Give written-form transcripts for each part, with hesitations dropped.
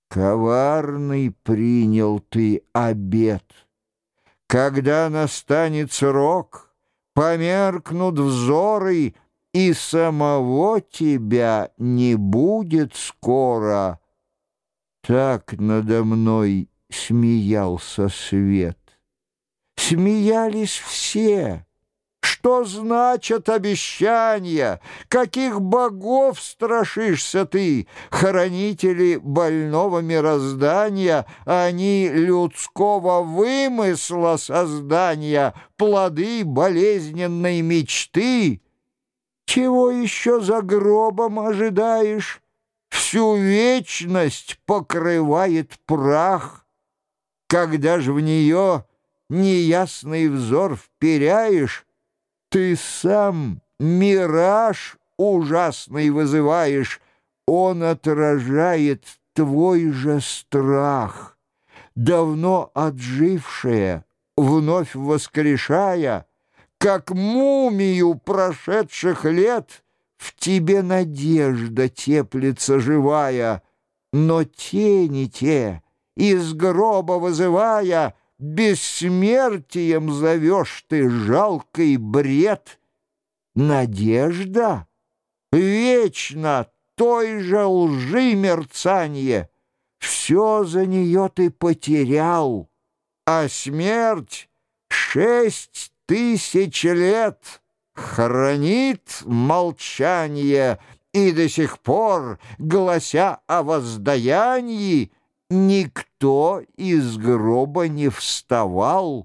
Коварный принял ты обет. Когда настанет срок, померкнут взоры, и самого тебя не будет скоро. Так надо мной смеялся свет. Смеялись все. Что значат обещания? Каких богов страшишься ты? Хранители больного мироздания, они людского вымысла создания, плоды болезненной мечты. Чего еще за гробом ожидаешь? Всю вечность покрывает прах. Когда же в нее неясный взор вперяешь, ты сам мираж ужасный вызываешь, он отражает твой же страх. Давно отжившее, вновь воскрешая, как мумию прошедших лет, в тебе надежда теплится живая, но тени те, из гроба вызывая, бессмертием зовешь ты жалкий бред. Надежда? Вечно той же лжи мерцанье. Все за нее ты потерял, а смерть 6000 лет хранит молчание, и до сих пор, глася о воздаянии, никто из гроба не вставал.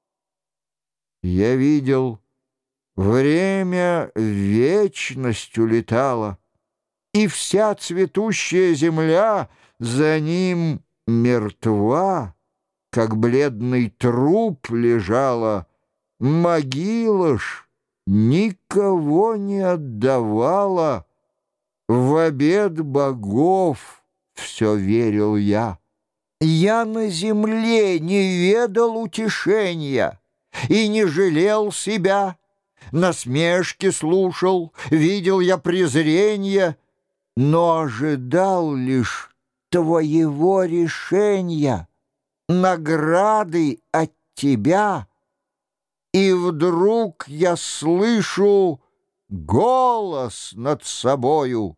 Я видел, время вечность улетало, и вся цветущая земля за ним мертва, как бледный труп лежала. Могила ж никого не отдавала. В обет богов все верил я. Я на земле не ведал утешения и не жалел себя. Насмешки слушал, видел я презрение, но ожидал лишь твоего решения, награды от тебя. И вдруг я слышу голос над собою: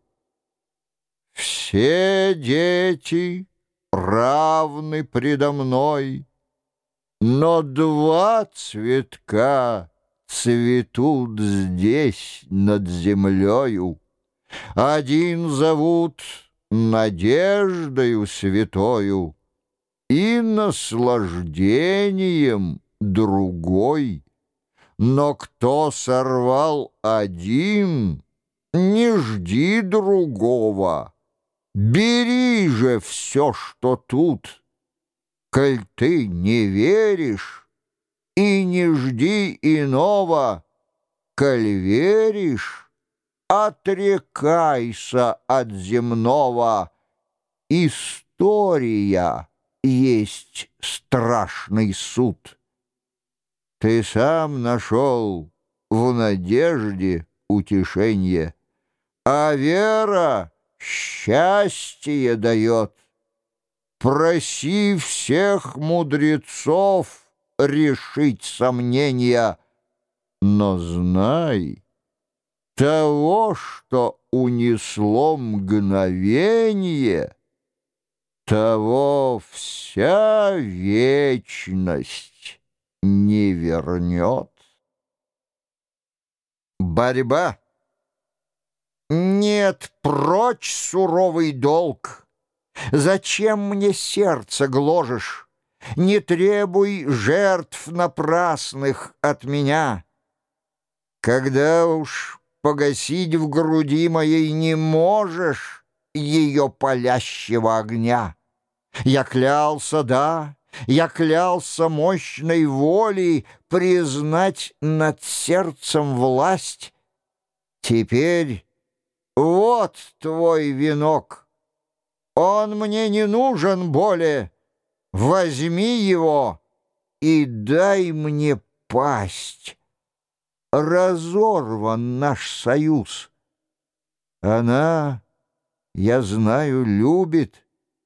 все дети равны предо мной, но два цветка цветут здесь над землею. Один зовут надеждою святою и наслаждением другой. Но кто сорвал один, не жди другого. Бери же все, что тут. Коль ты не веришь, и не жди иного. Коль веришь, отрекайся от земного. История есть страшный суд. Ты сам нашел в надежде утешение, а вера счастье дает. Проси всех мудрецов решить сомнения, но знай, того, что унесло мгновенье, того вся вечность не вернет. Борьба. Нет, прочь суровый долг. Зачем мне сердце гложешь? Не требуй жертв напрасных от меня. Когда уж погасить в груди моей не можешь ее палящего огня. Я клялся, да, я клялся мощной волей признать над сердцем власть. Теперь вот твой венок. Он мне не нужен более. Возьми его и дай мне пасть. Разорван наш союз. Она, я знаю, любит.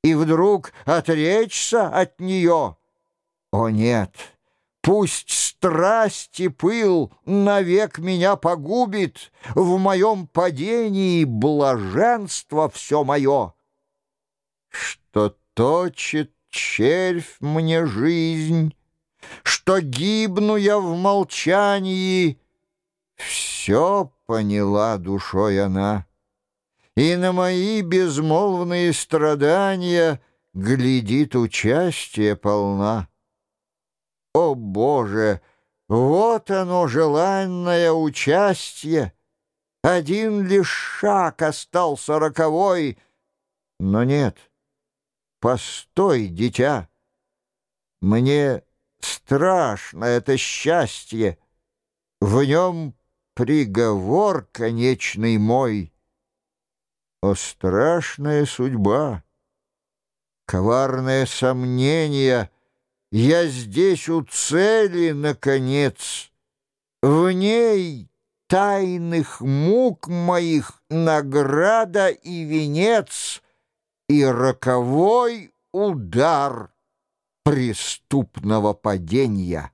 и вдруг отречься от нее? О нет! Пусть страсть и пыл навек меня погубит, в моем падении блаженство все мое. Что точит червь мне жизнь, что гибну я в молчании, все поняла душой она, и на мои безмолвные страдания глядит участие полна. О, Боже, вот оно, желанное участие! Один лишь шаг остался роковой, но нет, постой, дитя, мне страшно это счастье, в нем приговор конечный мой. О, страшная судьба, коварное сомнение! Я здесь у цели, наконец, в ней тайных мук моих награда и венец, и роковой удар преступного падения.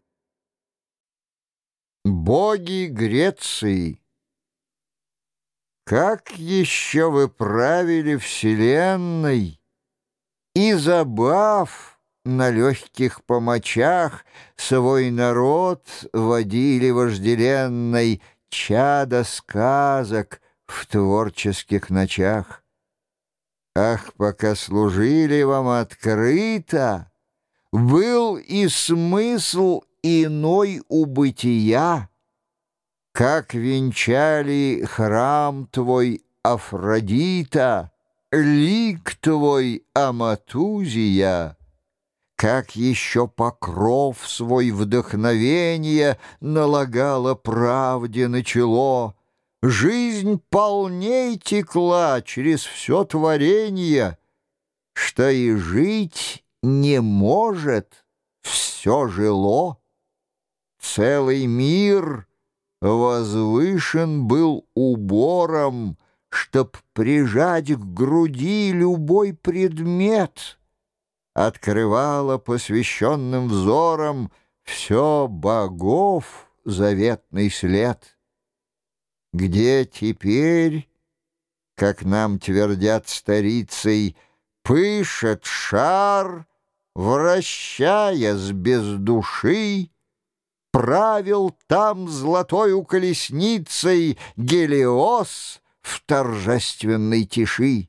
Боги Греции, как еще вы правили вселенной, и забав на легких помочах свой народ водили вожделенной, чадо сказок в творческих ночах. Ах, пока служили вам открыто, был и смысл иной у бытия, как венчали храм твой Афродита, лик твой Аматузия, как еще покров свой вдохновения налагала правде на чело. Жизнь полней текла через все творение, что и жить не может, все жило. Целый мир возвышен был убором, чтоб прижать к груди любой предмет. Открывала посвященным взором все богов заветный след. Где теперь, как нам твердят старицей, пышет шар, вращаясь без души, правил там золотою колесницей Гелиос в торжественной тиши.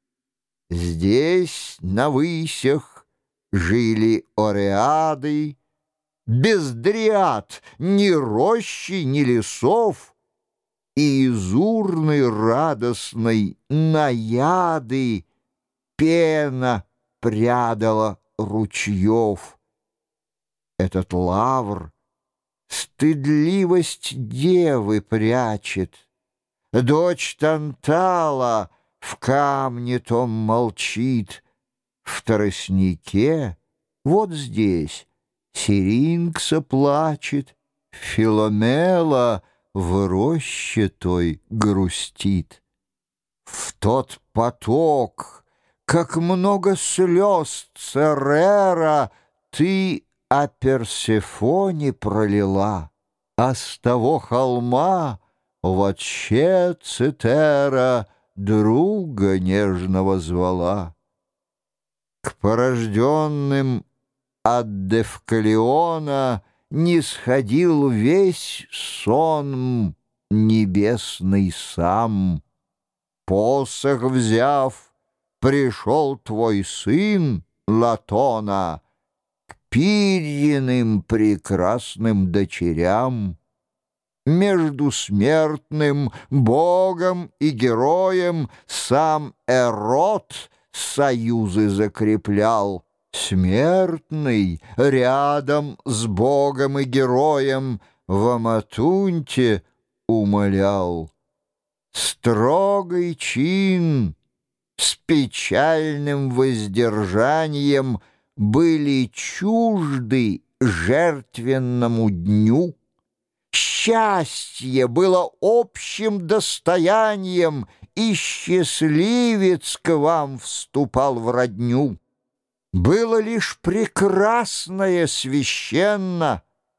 Здесь, на высях, жили ореады, без дриад ни рощи, ни лесов, и из урны радостной наяды пена прядала ручьев. Этот лавр стыдливость девы прячет, дочь Тантала в камне том молчит, в тростнике, вот здесь, Сиринкса плачет, Филомела в роще той грустит. В тот поток, как много слез Церера, ты о Персефоне пролила, а с того холма вообще Цитера друга нежного звала. К порожденным от Девкалиона не сходил весь сон небесный сам. Посох взяв, пришел твой сын Латона к Пирьиным прекрасным дочерям. Между смертным богом и героем сам Эрот союзы закреплял. Смертный рядом с богом и героем в Аматунте умолял. Строгий чин с печальным воздержанием были чужды жертвенному дню. Счастье было общим достоянием, и счастливец к вам вступал в родню. Было лишь прекрасное священно,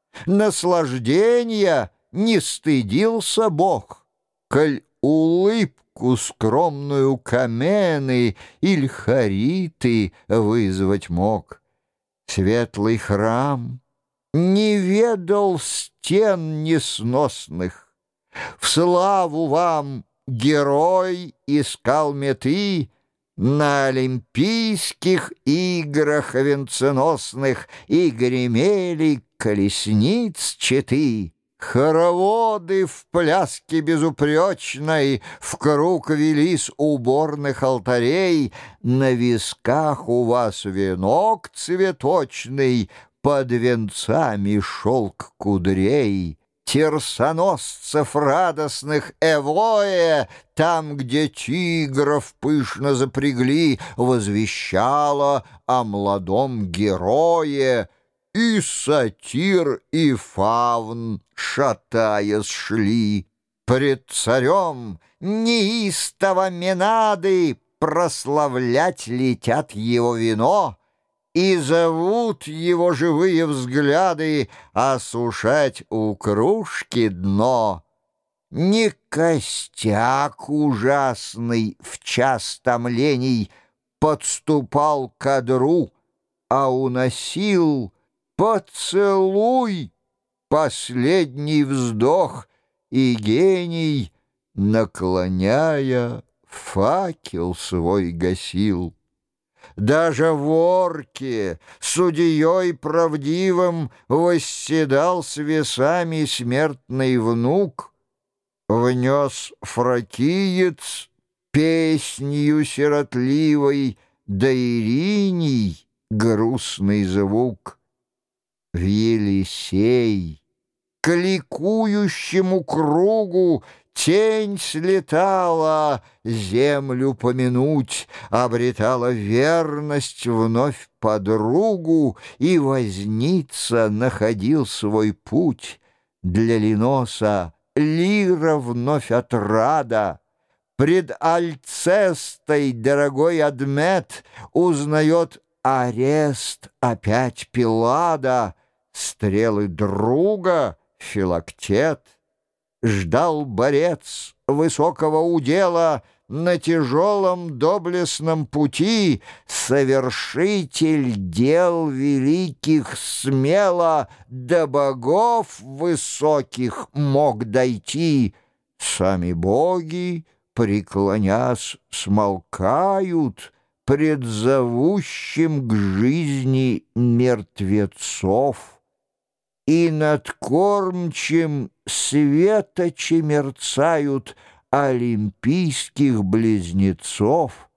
наслаждения не стыдился Бог, коль улыбку скромную Камены иль Хариты вызвать мог. Светлый храм не ведал стен несносных. В славу вам герой искал меты на Олимпийских играх венценосных, и гремели колесниц четы. Хороводы в пляске безупречной в круг велись уборных алтарей. На висках у вас венок цветочный, под венцами шелк кудрей. Терсоносцев радостных Эвоя, там, где тигров пышно запрягли, возвещала о молодом герое. И сатир, и фавн, шатаясь, шли. Пред царем неистово Менады прославлять летят его вино, и зовут его живые взгляды осушать у кружки дно. Не костяк ужасный в час томлений подступал к одру, а уносил поцелуй, последний вздох, и гений, наклоняя, факел свой гасил. Даже в орке судьей правдивым восседал с весами смертный внук. Внес фракиец песнью сиротливой, да Ириний грустный звук. В Елисей к ликующему кругу тень слетала, землю помянуть, обретала верность вновь подругу, и возница находил свой путь. Для Линоса лира вновь отрада. Пред Альцестой дорогой Адмет узнает арест опять Пилада, стрелы друга Филактет. Ждал борец высокого удела на тяжелом доблестном пути, совершитель дел великих смело до богов высоких мог дойти. Сами боги, преклонясь, смолкают пред зовущим к жизни мертвецов. И над кормчим светочи мерцают олимпийских близнецов.